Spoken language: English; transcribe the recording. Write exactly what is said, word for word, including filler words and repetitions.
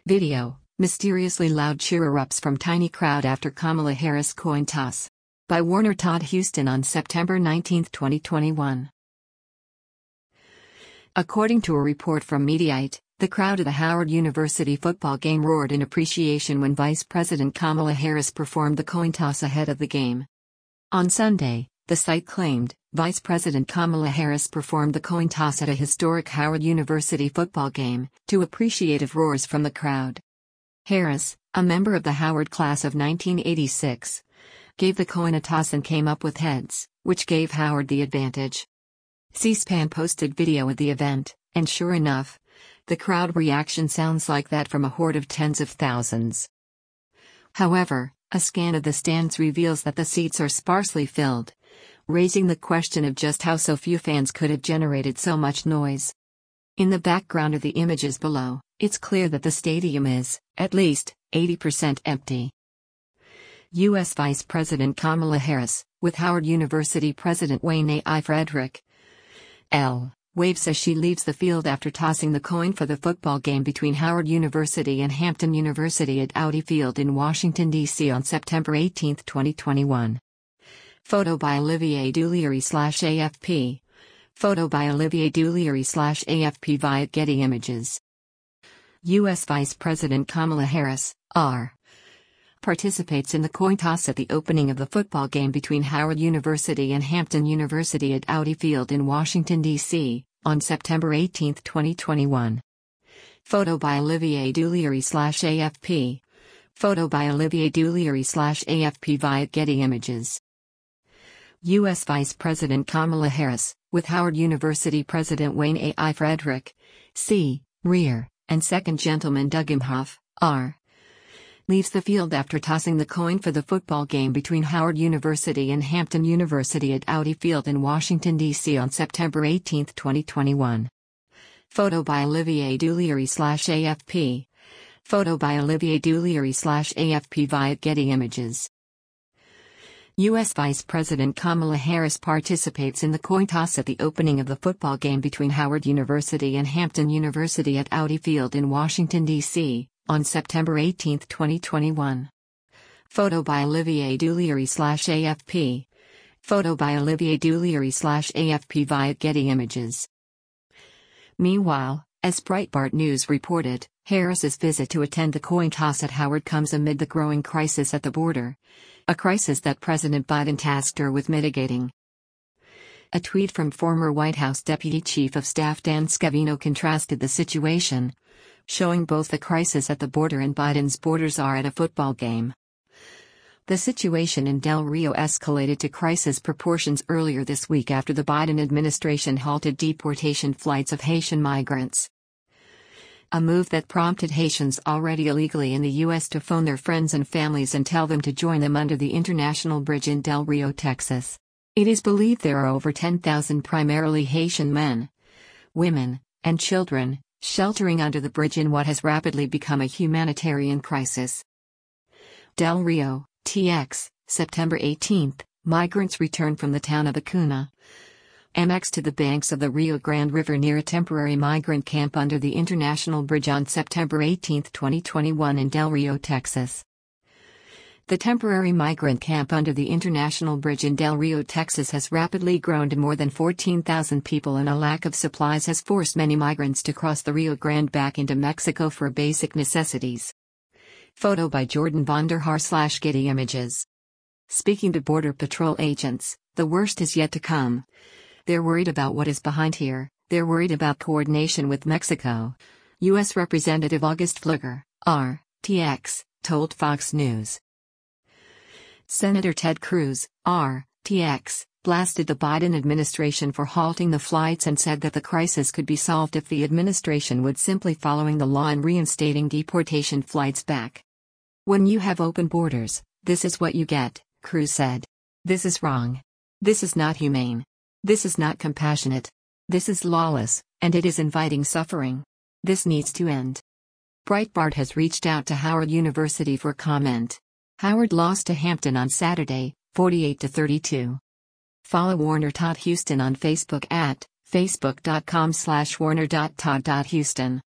Video: mysteriously loud cheer erupts from tiny crowd after Kamala Harris coin toss. By Warner Todd Houston on September nineteenth, twenty twenty-one. According to a report from Mediaite, the crowd at the Howard University football game roared in appreciation when Vice President Kamala Harris performed the coin toss ahead of the game. On Sunday, the site claimed, Vice President Kamala Harris performed the coin toss at a historic Howard University football game, to appreciative roars from the crowd. Harris, a member of the Howard class of nineteen eighty-six, gave the coin a toss and came up with heads, which gave Howard the advantage. C-SPAN posted video of the event, and sure enough, the crowd reaction sounds like that from a horde of tens of thousands. However, a scan of the stands reveals that the seats are sparsely filled, raising the question of just how so few fans could have generated so much noise. In the background of the images below, it's clear that the stadium is, at least, eighty percent empty. U S Vice President Kamala Harris, with Howard University President Wayne A. Frederick L. waves as she leaves the field after tossing the coin for the football game between Howard University and Hampton University at Audi Field in Washington, D C on September eighteenth, twenty twenty-one. Photo by Olivier Dulieri slash A F P. Photo by Olivier Dulieri slash A F P via Getty Images. U S Vice President Kamala Harris, R. participates in the coin toss at the opening of the football game between Howard University and Hampton University at Audi Field in Washington, D C, on September eighteenth, twenty twenty-one. Photo by Olivier Dulieri slash A F P. Photo by Olivier Dulieri slash A F P via Getty Images. U S Vice President Kamala Harris, with Howard University President Wayne A. Frederick C. Rear, and Second Gentleman Doug Imhoff, R. leaves the field after tossing the coin for the football game between Howard University and Hampton University at Audi Field in Washington, D C on September eighteenth, twenty twenty-one. Photo by Olivier Dulieri slash A F P. Photo by Olivier Dulieri slash A F P via Getty Images. U S Vice President Kamala Harris participates in the coin toss at the opening of the football game between Howard University and Hampton University at Audi Field in Washington, D C, on September eighteenth, twenty twenty-one. Photo by Olivier Dulieri slash A F P. Photo by Olivier Dulieri slash A F P via Getty Images. Meanwhile, as Breitbart News reported, Harris's visit to attend the coin toss at Howard comes amid the growing crisis at the border, a crisis that President Biden tasked her with mitigating. A tweet from former White House Deputy Chief of Staff Dan Scavino contrasted the situation, showing both the crisis at the border and Biden's borders are at a football game. The situation in Del Rio escalated to crisis proportions earlier this week after the Biden administration halted deportation flights of Haitian migrants. A move that prompted Haitians already illegally in the U S to phone their friends and families and tell them to join them under the International Bridge in Del Rio, Texas. It is believed there are over ten thousand primarily Haitian men, women, and children sheltering under the bridge in what has rapidly become a humanitarian crisis. Del Rio, T X, September eighteenth, migrants returned from the town of Acuna, M X to the banks of the Rio Grande River near a temporary migrant camp under the International Bridge on September eighteenth, twenty twenty-one in Del Rio, Texas. The temporary migrant camp under the International Bridge in Del Rio, Texas has rapidly grown to more than fourteen thousand people, and a lack of supplies has forced many migrants to cross the Rio Grande back into Mexico for basic necessities. Photo by Jordan Vonderhaar slash Getty Images. Speaking to Border Patrol agents, the worst is yet to come. They're worried about what is behind here, they're worried about coordination with Mexico. U S Representative August Pfluger, R, T X, told Fox News. Senator Ted Cruz, R, T X, blasted the Biden administration for halting the flights and said that the crisis could be solved if the administration would simply following the law and reinstating deportation flights back. When you have open borders, this is what you get, Cruz said. This is wrong. This is not humane. This is not compassionate. This is lawless, and it is inviting suffering. This needs to end. Breitbart has reached out to Howard University for comment. Howard lost to Hampton on Saturday, forty-eight to thirty-two. Follow Warner Todd Houston on Facebook at facebook dot com slash warner dot todd dot houston.